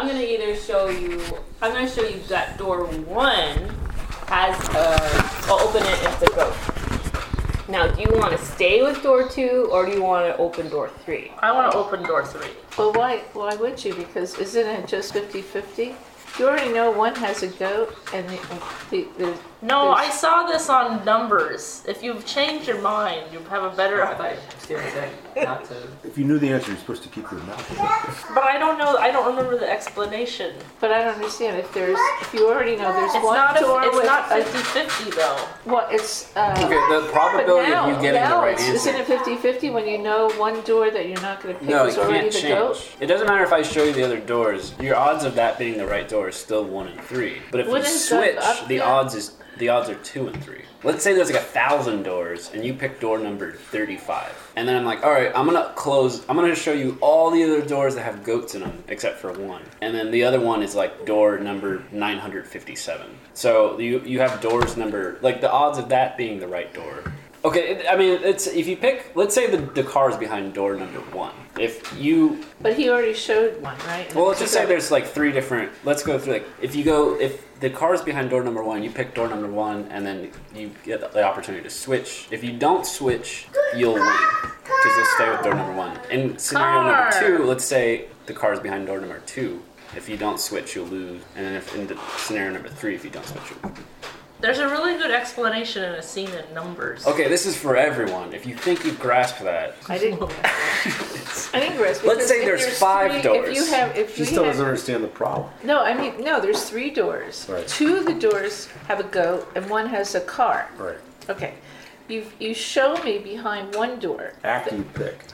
I'm gonna show you that door 1 has I'll open it if the goat. Now, do you want to stay with door 2 or do you want to open door 3? I want to open door 3. Well, why would you? Because isn't it just 50-50? You already know one has a goat and No, I saw this on numbers. If you've changed your mind, you have a better... I thought Steven said not to... If you knew the answer, you're supposed to keep your mouth shut. But I don't know. I don't remember the explanation. But I don't understand. If you already know there's It's one not. door It's with not a 50-50 though. Well, it's. Okay, the probability of you getting the right answer. Isn't it 50-50 when you know one door that you're not going to pick No, it is already can't the change. goat? It doesn't matter if I show you the other doors. Your odds of that being the right door is still 1 in 3. But if you Wouldn't switch, up the there? odds are 2 and 3. Let's say there's like 1,000 doors, and you pick door number 35. And then I'm like, all right, I'm gonna show you all the other doors that have goats in them, except for one. And then the other one is like door number 957. So you have doors number, like the odds of that being the right door. Okay, it's if you pick, let's say the car is behind door number 1. But he already showed one, right? Well, let's just say there's like 3 different. Let's go through like if the car is behind door number 1, you pick door number 1, and then you get the opportunity to switch. If you don't switch, you'll win because you'll stay with door number 1. In scenario number 2, let's say the car is behind door number 2. If you don't switch, you'll lose. And then if in the scenario number 3, if you don't switch, you'll win. There's a really good explanation in a scene in Numbers. Okay, this is for everyone. If you think you've grasped that, I didn't grasp. I didn't grasp. Let's say there's 5 doors. She still doesn't understand the problem. No, there's 3 doors. Right. 2 of the doors have a goat and 1 has a car. Right. Okay. You show me behind one door. After you picked.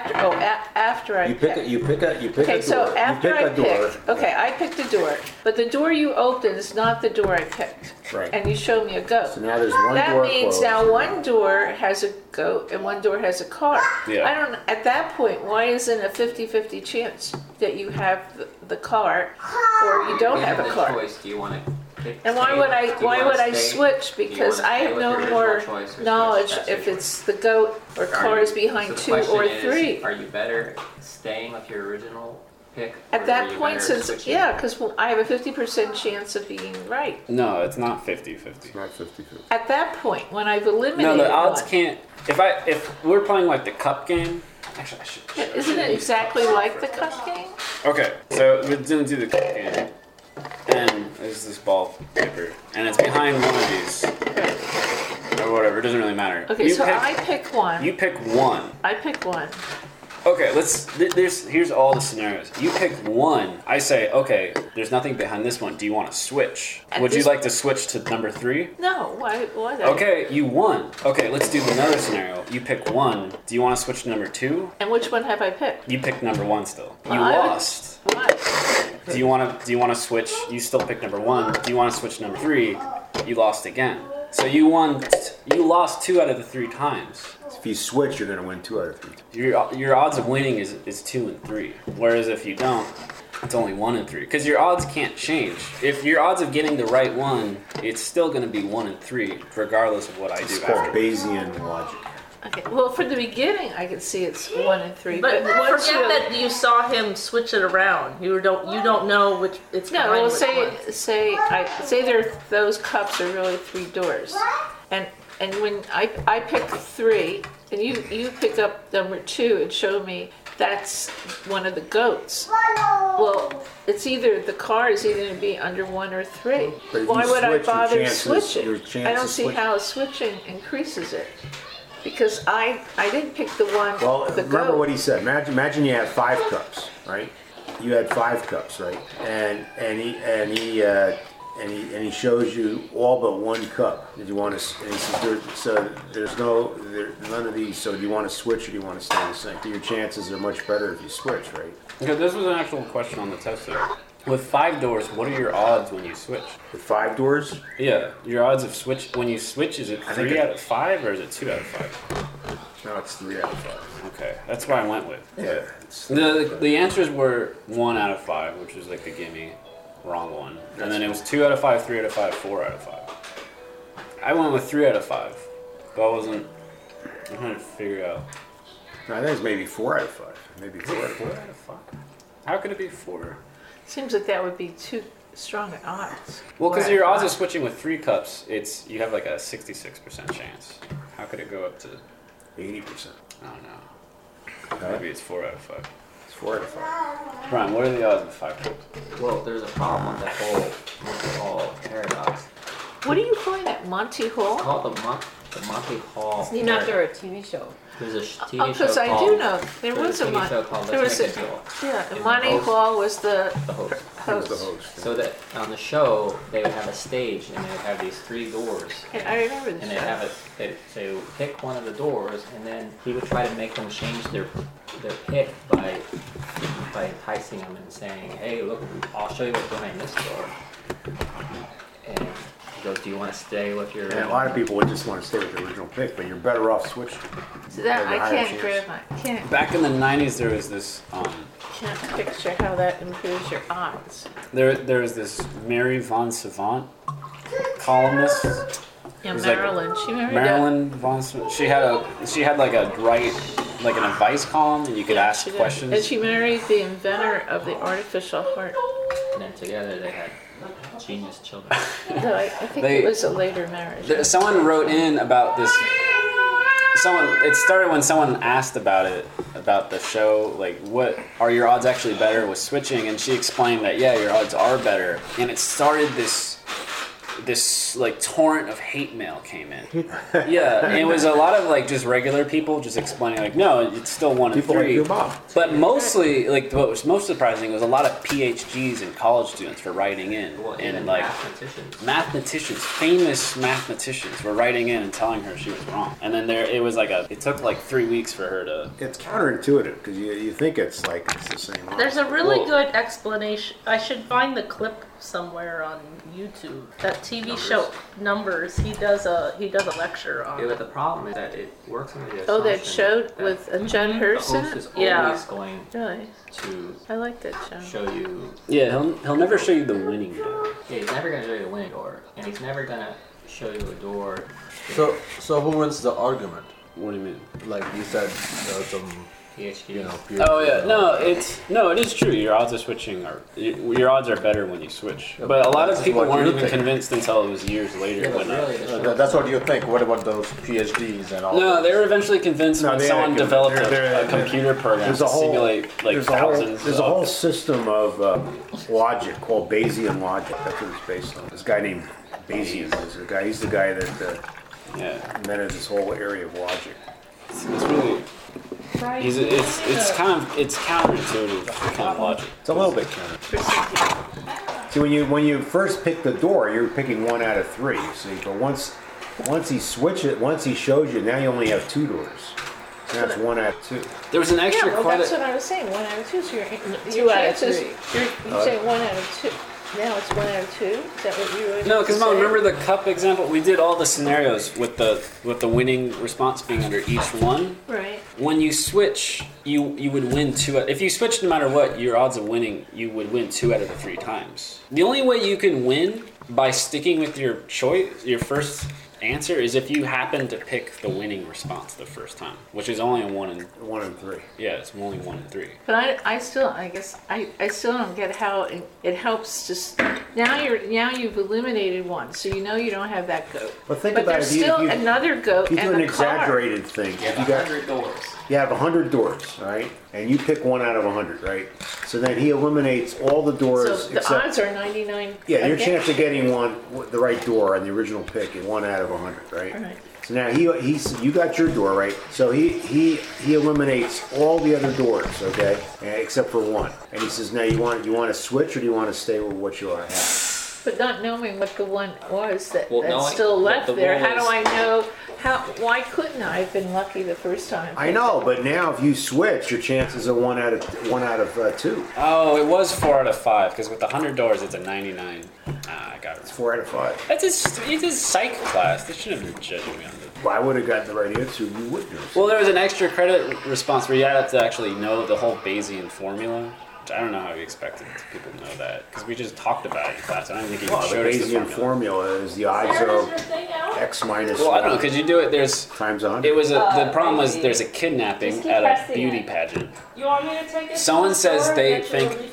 After I picked. You pick a door. Okay, so after you pick I a door. picked, okay, I picked a door, but the door you opened is not the door I picked. Right. And you showed me a goat. So now there's one that door means closed. now one door has a goat and one door has a car. Yeah. At that point, why isn't a 50-50 chance that you have the car or you don't have a car? Choice. Do you want to pick? And why would I switch? Because I have no more knowledge if it's the goat or cars behind 2 or 3. Are you better staying with your original pick? At that point, because I have a 50% chance of being right. No, it's not 50-50. It's not 50-50. At that point, when I've eliminated No, the odds one, can't. If we're playing like the cup game, actually I should. Isn't it exactly like the cup game? Okay, so we're gonna do the cup game, and there's this ball paper, and it's behind one of these, or whatever. It doesn't really matter. Okay, I pick one. You pick one. I pick one. Okay, here's all the scenarios. You pick one. I say, okay, there's nothing behind this one. Do you want to switch? Would you like to switch to number 3? No, why? Okay, you won. Okay, let's do another scenario. You pick 1. Do you want to switch to number 2? And which one have I picked? You picked number 1 still. You lost. Why? Do you want to switch? You still pick number 1. Do you want to switch to number 3? You lost again. So you won. You lost 2 out of the 3 times. If you switch, you're going to win 2 out of 3. Your odds of winning is 2 and 3. Whereas if you don't, it's only 1 and 3. Because your odds can't change. If your odds of getting the right one, it's still going to be 1 and 3, regardless of what I do. It's called Bayesian logic. Okay. Well, for the beginning, I could see it's 1 and 3. But forget that you saw him switch it around. You don't know which it's. No, well, say those cups are really 3 doors, and when I pick 3, and you pick up number 2 and show me that's one of the goats. Well, it's either the car is either going to be under 1 or 3. Why would I bother switching? I don't see how switching increases it. Because I didn't pick the one. Well, the remember goat. what he said. Imagine you have 5 cups, right? You had 5 cups, right? And he shows you all but 1 cup. Did you want to? And he says there's none of these. So do you want to switch or do you want to stay the same? Your chances are much better if you switch, right? Okay, this was an actual question on the test there. With 5 doors, what are your odds when you switch? With 5 doors? Yeah, your odds of when you switch, is it 3 out of 5 or is it 2 out of 5? No, it's 3 out of 5. Okay, that's what I went with. Yeah. The answers were 1 out of 5, which was like the gimme wrong one. And then it was 2 out of 5, 3 out of 5, 4 out of 5. I went with 3 out of 5. But I'm trying to figure out. No, I think it's maybe 4 out of 5. Maybe 4 out of 5. 4 out of 5? How could it be 4? Seems like that would be too strong an odds. Well, because Or your at odds of five. switching with 3 cups, you have like a 66% chance. How could it go up to, 80%. I don't know. Maybe it's 4 out of 5. It's 4 out of 5. Brian, what are the odds of 5 cups? Well, there's a problem with that whole Monty Hall paradox. What are you calling it, Monty Hall? It's called the Monty Hall. It's named after a TV show. There's a TV Oh, because show I called. do know there there's was a a TV Monty. show called There Let's was Make a It Real. yeah. And Monty the host- Hall was the The host. He was host. the host. So that on the show they would have a stage and they would have these 3 doors. Yeah, I remember the And they show. have they would pick one of the doors, and then he would try to make them change their pick by enticing them and saying, "Hey, look, I'll show you what's behind this door." And he goes, "Do you want to stay with your?" And a lot of people would just want to stay with the original pick, but you're better off switching. So that have a I higher can't chance. grab my Back in the 90s, there was this, can't picture how that improves your odds. there was this Mary Von Savant columnist. Yeah, was like Marilyn. She married Marilyn Von Savant. She had like a like an advice column, and you could ask she did. questions. And she married the inventor of the artificial heart. And then together they had genius children. No, I think They- it was a later marriage. Someone wrote in about this. It started when someone asked about it, about the show, like, what are your odds actually better with switching? And she explained that, yeah, your odds are better. And it started this like torrent of hate mail came in. Yeah, and it was a lot of like just regular people just explaining like, no, it's still 1 in People like 3. your mom. But mostly, like, what was most surprising was a lot of PhDs and college students were writing in, Well, and even like mathematicians. famous mathematicians were writing in and telling her she was wrong. And then it took like 3 weeks for her to. It's counterintuitive because you think it's the same. There's a really Well- good explanation. I should find the clip somewhere on YouTube. That TV show Numbers. He does a lecture on. Yeah, but the problem is that it works under the Oh, that assumption showed that with Jen the Hurst in host it? is Yeah. always going Really? to I like that show. show you. Yeah, he'll never show you the winning door. Yeah, he's never gonna show you the winning door, and he's never gonna show you a door. So who wins the argument? What do you mean? Like you said, some PhD. Oh yeah, no, it is true. Your odds of switching your odds are better when you switch. But a lot of That's people what weren't you even think. convinced until it was years later. Yeah, but when really, the show- That's what you think. What about those PhDs and all? no, they were eventually convinced No, when they someone had- developed they're- a computer program there's to a whole- simulate like thousands. There's a whole system of logic called Bayesian logic. That's what it's based on. This guy named Bayesian is the guy. He's the guy that Yeah, invented this whole area of logic. it's really. It's counterintuitive kind of logic. It's a little bit counter. See, when you first pick the door, you're picking 1 out of 3. See, but once he shows you, now you only have 2 doors. So that's 1 out of 2. There was an extra Yeah, well, credit. that's what I was saying. 1 out of 2. So your 2 out of chances. 3. You're saying 1 out of 2. Now it's 1 out of 2. Is that what you were? No, because Mom, saying? remember the cup example? We did all the scenarios with the winning response being under each one. Right. When you switch, you would win 2. If you switch, no matter what, your odds of winning, you would win 2 out of the 3 times. The only way you can win by sticking with your choice, your first answer, is if you happen to pick the winning response the first time, which is only a 1 in. 1 and 3. Yeah, it's only 1 in 3. But I still don't get how it helps. Just now you've eliminated 1, so you know you don't have that goat. But think But about there's it. still another goat You do and an a car. exaggerated thing. You have If you got 100 doors. You have 100 doors, right? And you pick 1 out of 100, right? So then he eliminates all the doors So the except. odds are 99. Yeah, your against chance of getting the right door on the original pick is 1 out of 100, right? Right. So now you got your door right. So he eliminates all the other doors, okay, except for 1. And he says, now you want to switch or do you want to stay with what you already have? But not knowing what the one was that's knowing still what left the there, rule how do is- I know? Why couldn't I have been lucky the first time? I know, but now if you switch, your chances are 1 out of 2. Oh, it was 4 out of 5 because with the 100 doors, it's a 99. I got it. 4 out of 5. It's a psych class. They shouldn't have been judging me on this. Well, I would have gotten the right answer. You wouldn't have. Well, there was an extra credit response where you had to actually know the whole Bayesian formula. Which I don't know how you expected people to know that because we just talked about it in class. I don't think you Well, the showed us the Bayesian formula. formula is the odds of x minus Well, I don't know 1 because you do it. There's times 100. it was the problem was maybe. there's a Just kidnapping keep at a pressing beauty it. pageant. You want me to take it? Someone to the says store they and get you a think refill?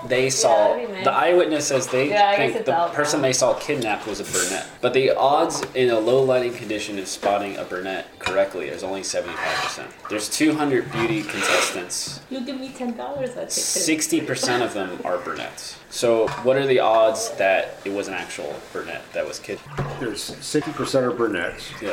they saw, that'd be nice. the eyewitness says they Yeah, I guess think it's the out person now. they saw kidnapped was a brunette. But the odds in a low lighting condition of spotting a brunette correctly is only 75%. There's 200 beauty contestants. You give me $10, I take it. 60% of them are brunettes. So what are the odds that it was an actual brunette that was kidnapped? There's 60% are brunettes, Yeah.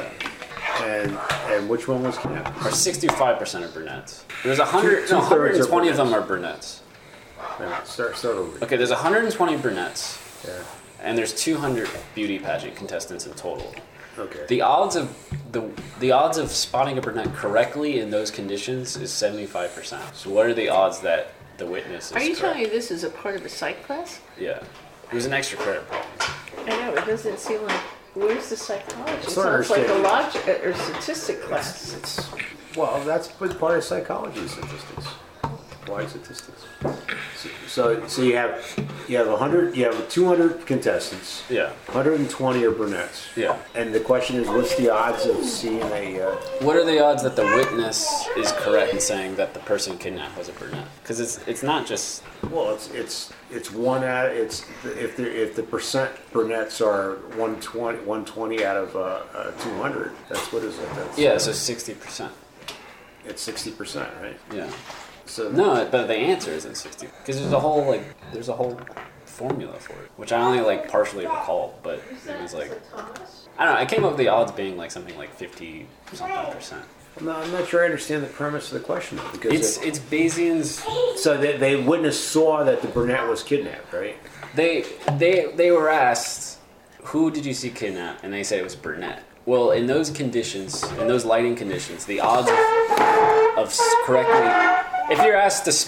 and which one was kidnapped? Or 65% are brunettes. There's 100, Two- no, two-thirds are 120 of them brunettes. are brunettes. Wait a minute, Start over. Okay, there's 120 brunettes, Yeah. and there's 200 beauty pageant contestants in total. Okay. The odds of the odds of spotting a brunette correctly in those conditions is 75%. So what are the odds that the witness is Are you correct? telling me this is a part of the psych class? Yeah. It was an extra credit problem. I know, it doesn't seem like, where's the psychology? It Sort of sounds like a understand. logic or statistic class. Well, that's part of psychology, statistics. Why statistics? So you have 200 contestants. Yeah. 120 are brunettes. Yeah. And the question is, what's the odds of seeing a? What are the odds that the witness is correct in saying that the person kidnapped was a brunette? Because it's not just Well, it's one out. It's if the percent brunettes are 120 out of 200. That's what is it? That's, yeah, so 60%. It's 60%, right? Yeah. So No, but the answer isn't 60 because there's a whole formula for it, which I only like partially recall, but it was like I don't know. I came up with the odds being like something like 50-something%. No, I'm not sure I understand the premise of the question though, because It's Bayesian's. so they witness saw that the brunette was kidnapped, right? They were asked, who did you see kidnapped, and they said it was brunette. Well, in those conditions, in those lighting conditions, the odds of correctly, if you're asked to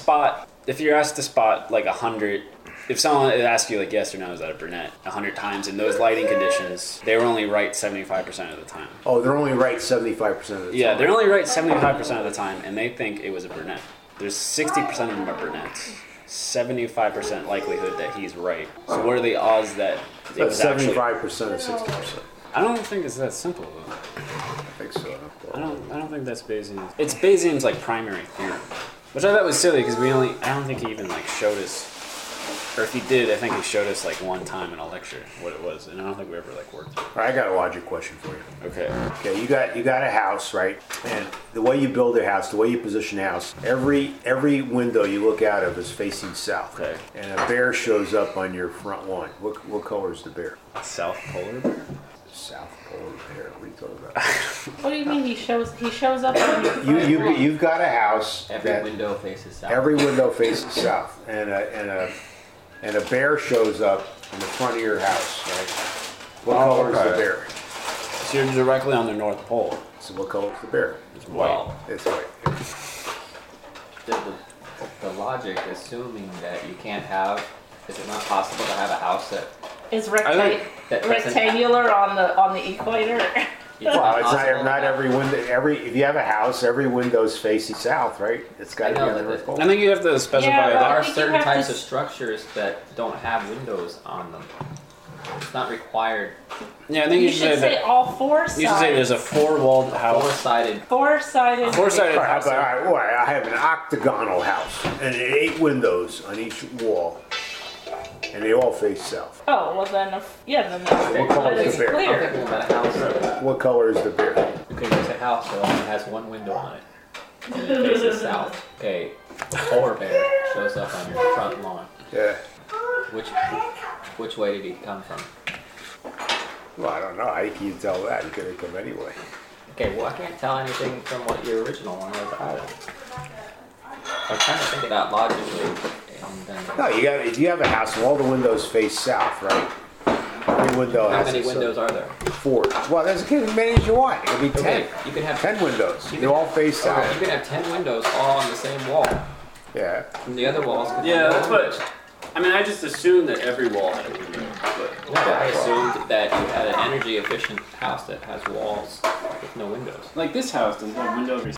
spot like 100, if someone had asked you like yes or no, is that a brunette 100 times in those lighting conditions, they were only right 75% of the time. Oh, they're only right 75% of the time. Yeah, they're only right 75% of the time, and they think it was a brunette. There's 60% of them are brunettes. 75% likelihood that he's right. So what are the odds that it That's was actually? 75% of 60%. I don't think it's that simple though. I think so. I don't think that's Bayesian. It's Bayesian's like primary theorem, which I thought was silly because I don't think he even like showed us, or if he did, I think he showed us like one time in a lecture what it was, and I don't think we ever like worked through. All right, I got a logic question for you. Okay. Okay, you got a house, right? And the way you build a house, the way you position a house, every window you look out of is facing south. Okay. And a bear shows up on your front lawn. What color is the bear? South polar bear. South polar bear. What are you talking about? What do you mean he shows up on your front lawn? You've got a house. Every that window faces south. Every window faces south, and a bear shows up in the front of your house, right? What color is the okay. bear? So you're directly on the North Pole. So what color is the bear? It's white. It's white. The logic, assuming that you can't have, is it not possible to have a house that Is I think that doesn't- rectangular on the equator? Well, it's possible not that- every window. If you have a house, every window's facing south, right? It's got I to know be on the that North the- Pole. I think you have to specify Yeah, There but- that. are think you certain have to types of s- structures that don't have windows on them. It's not required. Yeah, I think You should say all four sides. you should say there's a four-walled house. Four-sided. four-sided. Four-sided All right, house. but, all right, well, I have an octagonal house and 8 windows on each wall, and they all face south. Oh well, then then What color is it's the bear? I'm clear. thinking about a house. What color is the bear? Okay, there's a house that only has one window on it. And it faces south. Okay, a polar bear shows up on your front lawn. Yeah. Which way did he come from? Well, I don't know. How can you tell that? He could have come anyway. Okay, well I can't tell anything from what your original one was either. I'm trying to think it out logically. And then, No, if you have a house and all the windows face south, right? Every window how has many its windows are there? 4. Well, there's as many as you want. It could be 10. Okay, you can have 10 windows. You They can- all face Okay, south. you can have 10 windows all on the same wall. Yeah. And the other walls could Yeah, have that's no windows. what. I mean, I just assumed that every wall had a window, but No, I assumed that you had an energy efficient house that has walls with no windows. like this house doesn't have a window every